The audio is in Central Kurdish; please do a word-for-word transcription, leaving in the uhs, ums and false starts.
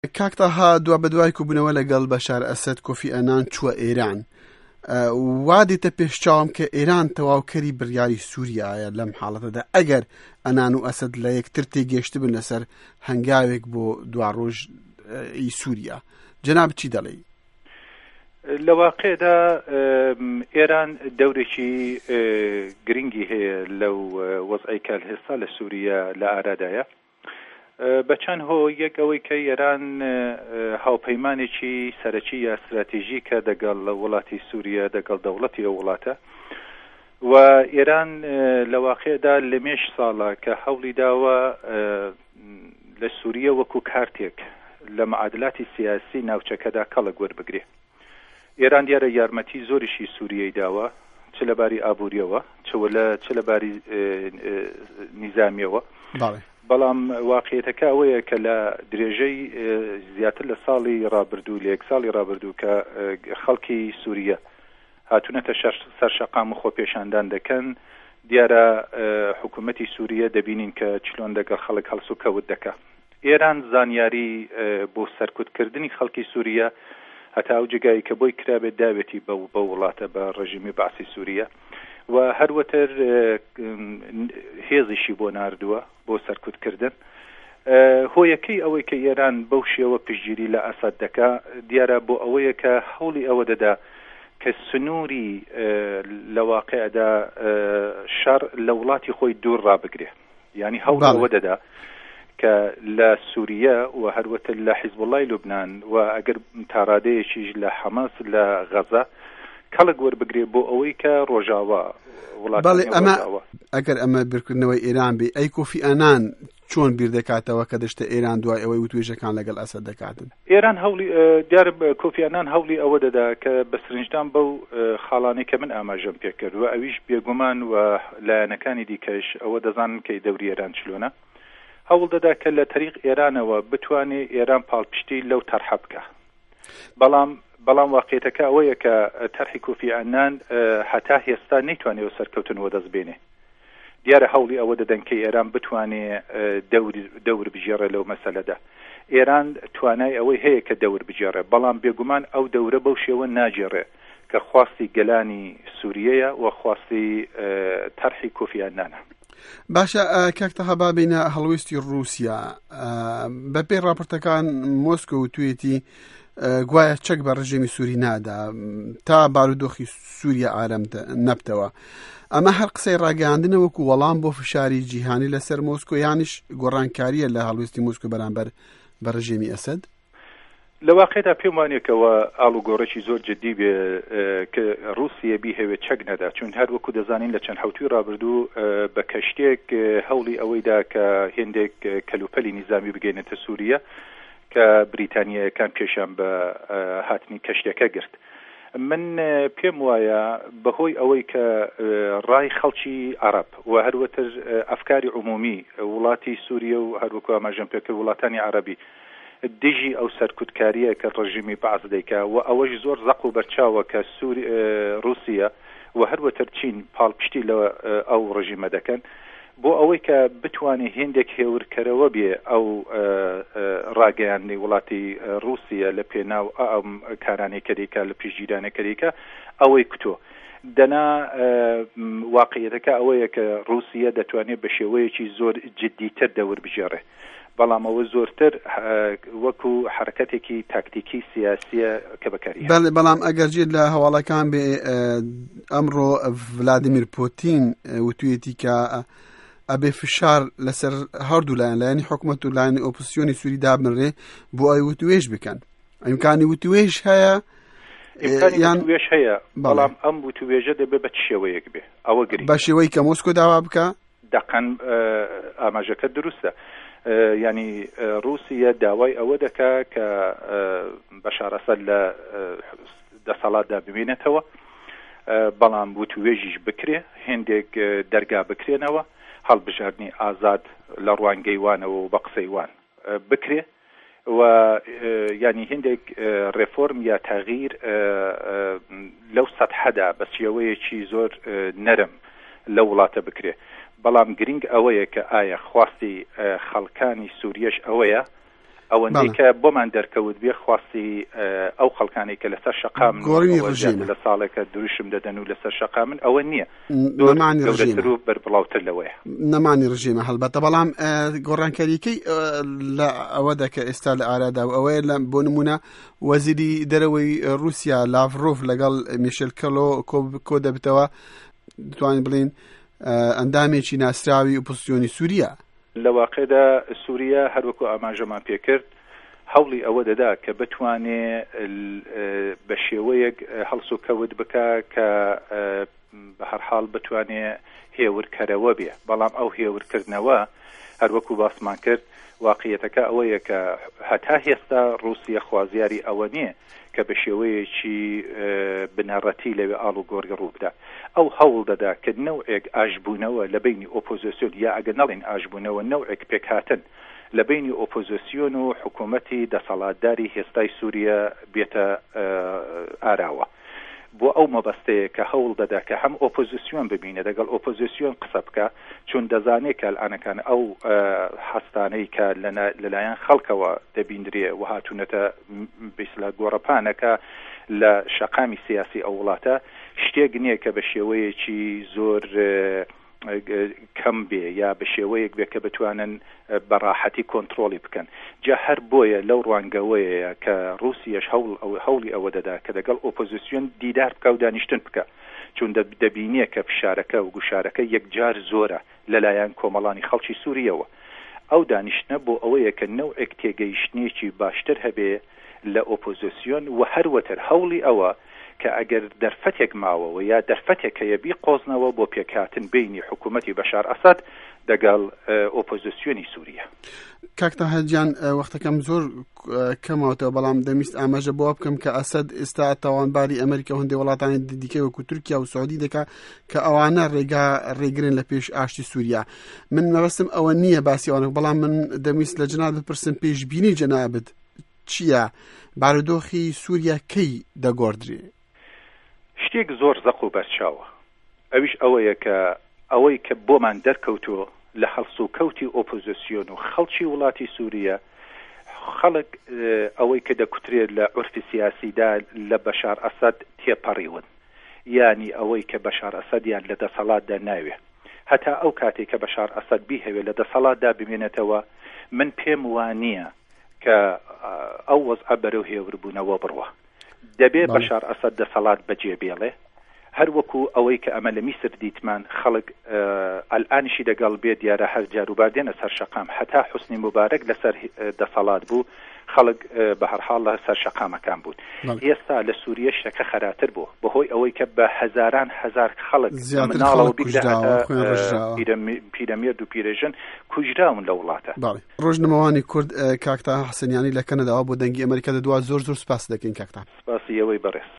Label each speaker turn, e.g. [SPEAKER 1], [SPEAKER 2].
[SPEAKER 1] کاکتەها دوا بەدوای کوبوونەوە لەگەڵ بەشار ئەسەد کۆفی ئەنان چووە ئێران. وا دیتە پێشچاوم کە ئێران تەواوکەری بڕیاری سووریایە لەم حاڵەتەدا ئەگەر ئەنان و ئەسەد لە یەکتر تێگەیشتبن لەسەر هەنگاوێک بۆ دوا ڕۆژی سووریا. جەناب چی دەڵێ؟
[SPEAKER 2] لە واقعدا ئێران دەورێکی گرنگی هەیە لەو وەزعی کە هێستا لە سووریا لە ئارادایە. بەچەند هۆ یەک ئەوەی کە ئێران هاوپەیمانێکی سەرەکی یا استراتیژیکە دەگەڵ وڵاتی سووریا دەگەڵ دەوڵەتی ئەو وڵاتە و ئێران لە واقعدا لە مێش ساڵە کە هەوڵی داوە لە سووریا وەکو کارتێک لە معادلاتی سیاسی ناوچەکەدا کەڵک وەربگرێ. ئێران دیارە یارمەتی زۆریشی سووریای داوە، چ لەباری ئابووریەوە چ لەباری نیزامیەوە. بەڵام واقعیەتەکە ئەوەیە کە لە درێژەی زیاتر لە ساڵی ڕابردوو لە یەک ساڵی ڕابردوو کە خەڵکی سووریا هاتوونەتە سەرشەقام و خۆپێشاندان دەکەن، دیارە حکوومەتی سووریا دەبینین کە چلۆن دەگەڵ خەڵک هەڵس و کەوت دەکا. ئێران زانیاری بۆ سەرکوتکردنی خەڵکی سووریا هەتا ئەو جگایی کە بۆی کرابێت داوێتی بە وڵاتە بە ڕژیمی بەعسی سووریا و هەروەتر هێزیشی بۆ ناردووە بۆ سەرکوتکردن. هۆیەکەی ئەوەی کە ئێران بەو شێوە پشتگیری لە ئەسەد دەکا دیارە بۆ ئەوەیە کە هەوڵی ئەوە دەدا کە سنووری لە واقعدا شەڕ لە وڵاتی خۆی دوور ڕابگرێ. یعنی هەوڵ ئەوە دەدا کە لە سووریا و هەروەتر لە حیزبوڵای لوبنان و ئەگەر تاڕادەیەکیش لە حەماس لە غەزا کەڵک وەربگرێ بۆ ئەوەی کە ڕۆژاوا
[SPEAKER 1] وڵاتی ئەمە ئەگەر ئەمە بیرکردنەوەی ئێران بێ ئەی کۆفی ئەنان چۆن بیر دەکاتەوە کە دەشتە ئێران دوای ئەوەی وتوێژەکان لەگەڵ ئەسەد دەکاتن؟
[SPEAKER 2] ئێران هەوڵی دیارە کۆفی ئەنان هەوڵی ئەوە دەدا کە بە سرنجدان بەو خاڵانەی کە من ئاماژەم پێ کرد و ئەویش بێگومان و لایەنەکانی دیکەش ئەوە دەزانن کە دەوری ئێران چلۆنە، هەوڵ دەدا کە لە تەریق ئێرانەوە بتوانێ ئێران پاڵپشتی لەو تەرحە بکە. بەڵام بەڵام واقعیەتەکە ئەوەیە کە تەرحی کۆفی ئەنان هەتا هێستا نەیتوانێت سەرکەوتنەوە دەست بێنێ. دیارە هەوڵی ئەوە دەدەن کە ئێران بتوانێ دەور بژێڕێ لەو مەسەلەدا. ئێران توانای ئەوەی هەیە کە دەور بژێڕێ، بەڵام بێگومان ئەو دەورە بەو شێوە ناجێڕێ کە خواستی گەلانی سووریەیە و خواستی تەرحی کۆفی ئەنانە.
[SPEAKER 1] باشە کاکتەها بابینە هەڵوێستی رووسیا بەپێی راپۆرتەکان مۆسکۆ وتوێتی گوایە چەک بە ڕژێمی سووری نادا تا بارودۆخی سووریا ئارەم نەبتەوە. ئەمە هەر قسەی ڕاگەاندنە وەکو وەڵام بۆ فشاری جیهانی لەسەر مۆسکۆ یانیش گۆڕانکاریە لە هەڵوێستی مۆسکۆ بەرامبەر بە ڕژێمی ئەسەد؟
[SPEAKER 2] لە واقعدا پێم وانێکەوە ئاڵوگۆڕێکی زۆر جددی بێ کە رووسیا بیهەوێت چەک نەدا، چون هەر وەکو دەزانین لە چەند حوتوی ڕابردوو بە کەشتێک هەوڵی ئەوەیدا کە هێندێک کەلوپەلی نیزامی بگەێنێتە سووریا کە بریتانیایەکان پێشان بە هاتنی کەشتەکە گرت. من پێم وایە بەهۆی ئەوەی کە ڕای خەڵکی عەرەب و هەروەتر ئەفکاری عمومی وڵاتی سووریا و هەروەکو ئاماژەم پێکرد وڵاتانی عەرەبی دژی ئەو سەرکوتکاریە کە ڕژیمی بەعس دەیکا و ئەوەش زۆر زەق و بەرچاوە کە رووسیا و هەروەتر چین پاڵپشتی لە ئەو ڕژیمە دەکەن بۆ ئەوەی کە بتوانێت هێندێک هێورکەرەوە بێ ئەو ڕاگەیاندنی وڵاتی رووسیا لە پێناو ئەم کارانەی کەریکا لە پشتگیرانەکەریکە ئەوەی کتۆ دەنا واقعیەتەکە ئەوەیە کە رووسیا دەتوانێت بە شێوەیەکی زۆر جددیتر دەور بژێڕێ، بەڵام ئەوە زۆرتر وەکو حرەکەتێکی تاکتیکی سیاسیە کە بەکاری.
[SPEAKER 1] بەڵام ئەگەر جێت لە هەواڵەکان بێ ئەمڕۆ ڤلادیمیر پۆتین وتوێتی کە ئەبێ فشار لەسەر هەردوو لایەن لایەنی حکوومەت و لایەنی ئۆپۆزیسیۆنی سووری دابنرێ بۆ ئەوی وتوێژ بکەن. ئیمکانی وتوێژ هەیە؟
[SPEAKER 2] ئیمکانی وتوێژ هەیە، بەڵام ئەم وتوێژە دەبێت بە چ شێوەیەک بێ ئەوە گرنگ
[SPEAKER 1] بە شێوەی کە مۆسکۆ داوا بکە.
[SPEAKER 2] دەقەن ئاماژەکە دروستە. یعنی رووسیا داوای ئەوە دەکا کە بەشار ئەسەد لە دەسەڵاتدا ببینێتەوە، بەڵام وتوێژیش بکرێ، هێندێک دەرگا بکرێنەوە، هەڵبژاردننی ئازاد لە ڕوانگەیوانەوە و بە قسەیوان بکرێ و ینی هێندێک ڕێفۆرم یا تەغییر لەو سەتحەدا بە شێوەیەکی زۆر نەرم لە وڵاتە بکرێ. بەڵام گرنگ ئەوەیە کە ئایا خواستی خەڵکانی سووریەش ئەوەیە ئەوەندەی کە بۆمان دەرکەوت بێ خواستی ئەو خەڵکانی کە لەسەر شەقام لە ساڵێکە دروشم دەدەن و لەسەر شەقا من ئەوە نییە گەورەتر و بەربڵاوتر لەوەیە
[SPEAKER 1] نەمانی ڕژێمە هەڵبەتە بەڵام گۆڕانکاریەکەی لە ئەوەدا کە ئێستا لە ئارادا و ئەوەیە لە بۆ نمونە وەزیری دەرەوەی رووسیا لاڤڕۆڤ لەگەڵ میشێل کەلۆ کۆ دەبتەوە دەتوانین بڵین ئەندامێکی ناسراوی ئۆپۆزیسیۆنی سووریا.
[SPEAKER 2] لە واقعدا سووریا هەروەکو ئاماژەمان پێکرد هەوڵی ئەوە دەدا کە بتوانێ بە شێوەیەک هەڵس و کەوت بکە کە بە هەر حاڵ بتوانێ هێورکەرەوە بێ، بەڵام ئەو هێورکردنەوە هەروەکو باسمان کرد واقعیەتەکە ئەوەیە کە هەتا هێستا رووسیا خوازیاری ئەوە نییە کە بە شێوەیەکی بنەڕەتی لەوێ ئاڵ و گۆڕگە ڕوو بدات. ئەو هەوڵ دەدا کە نەوعێک ئاشبوونەوە لە بینی ئۆپۆزیسیۆن یا ئەگەر نەڵێن ئاشبوونەوە نەوعێک پێکهاتن لە بینی ئۆپۆزیسیۆن و حکوومەتی دەسەڵاتداری هێستای سووریا بێتە ئاراوە. بۆ ئەو مەبەستەیە کە هەوڵ دەدا کە هەم ئۆپۆزیسیۆن ببینە دەگەڵ ئۆپۆزیسیۆن قسە بکە، چون دەزانێت کە ئەلانەکان ئەو هەستانەی کە لەلایەن خەڵکەوە دەبیندرێ و هاتوونەتە بیسلا گۆڕەپانەکە لە شەقامی سیاسی ئەو وڵاتە شتێک نییە کە بە شێوەیەکی زۆر کەم بێ یا بە شێوەیەک بێ کە بتوانن بەڕاحەتی کۆنتترۆلی بکەن. جا هەر بۆیە لەو ڕوانگەوەیە کە رووسیەش هەوڵی ئەوە دەدا کە دەگەڵ ئۆپۆزیسیۆن دیدار بکە و دانیشتن بکە، چون دەبینیە کە فشارەکە و گوشارەکە یەکجار زۆرە لەلایەن کۆمەڵانی خەڵکی سووریەوە. ئەو دانیشتنە بۆ ئەوەیە کە نەوعێک تێگەیشتنێکی باشتر هەبێ لە ئۆپۆزیسیۆن و هەروەتر هەوڵی ئەوە کە ئەگەر دەرفەتێک ماوەوە یا دەرفەتێک کە یەبی قۆزنەوە بۆ پێکهاتن بینی حکوومەتی بەشار ئەسەد دەگەڵ ئۆپۆزیسیۆنی سووریا.
[SPEAKER 1] کاکتا هەجیان وەختەکەم زۆر کەماوەتەوە، بەڵام دەمیست ئاماژە بۆ بکەم کە ئەسەد ئێستا تاوانباری ئەمریکا و هەندێک وڵاتانی دیکەی وەکو تورکیا و سعودی دەکا کە ئەوانە ڕێگا ڕێگرن لە پێش ئاشتی سووریا. من مەبەستم ئەوە نییە باسی ئەوانە، بەڵام من دەمیست لە جەنابەت بپرسم پێشبینی جەنابەت چییە؟ بارودۆخی سووریا کەی دەگۆڕدرێ؟
[SPEAKER 2] شتێک زۆر زەق و بەرچاوە، ئەویش ئەوەیە کە ئەوەی کە بۆمان دەرکەوتووە لە هەڵس و کەوتی ئۆپۆزیسیۆن و خەڵکی وڵاتی سووریا، خەڵک ئەوەی کە دەکوترێت لە عورفی سیاسیدا لە بەشار ئەسەد تێپەڕیون، یانی ئەوەی کە بەشار ئەسەدیان لە دەسەڵاتدا ناوێ. هەتا ئەو کاتێک کە بەشار ئەسەد بیهەوێت لە دەسەڵاتدا بمێنێتەوە، من پێم وانییە کە ئەو وەزعە بەرەو هێوربوونەوە بڕوە. دەبێ بەشار ئەسەد دەسەڵات بەجێ بێڵێ، هەروەکو ئەوەی کە ئەمە لە میسر دیتمان خەڵک ئەلئانیشی دەگەڵ بێ دیارە هەر جاروباردێنە سەر شەقام، هەتا حوسنی مبارەک لەسەر دەسەڵات بوو خەڵک بە هەرحاڵ لە سەر شەقامەکان بوون. ئێستا لە سووریا شتەکە خەراتر بوو بەهۆی ئەوەی کە بە هەزاران هەزار خەڵک مناڵەوە پیرەمێرد و پیرەژن کوژراون لە وڵاتە.
[SPEAKER 1] ڕۆژنمەوانی کورد کاکتا حەسەنیانی لە کەنەداوە بۆ دەنگی ئەمریکا دەدوات. زۆر زۆر سپاس دەکەین کاکتا.
[SPEAKER 2] سپاسی ئەوەی بەڕێز.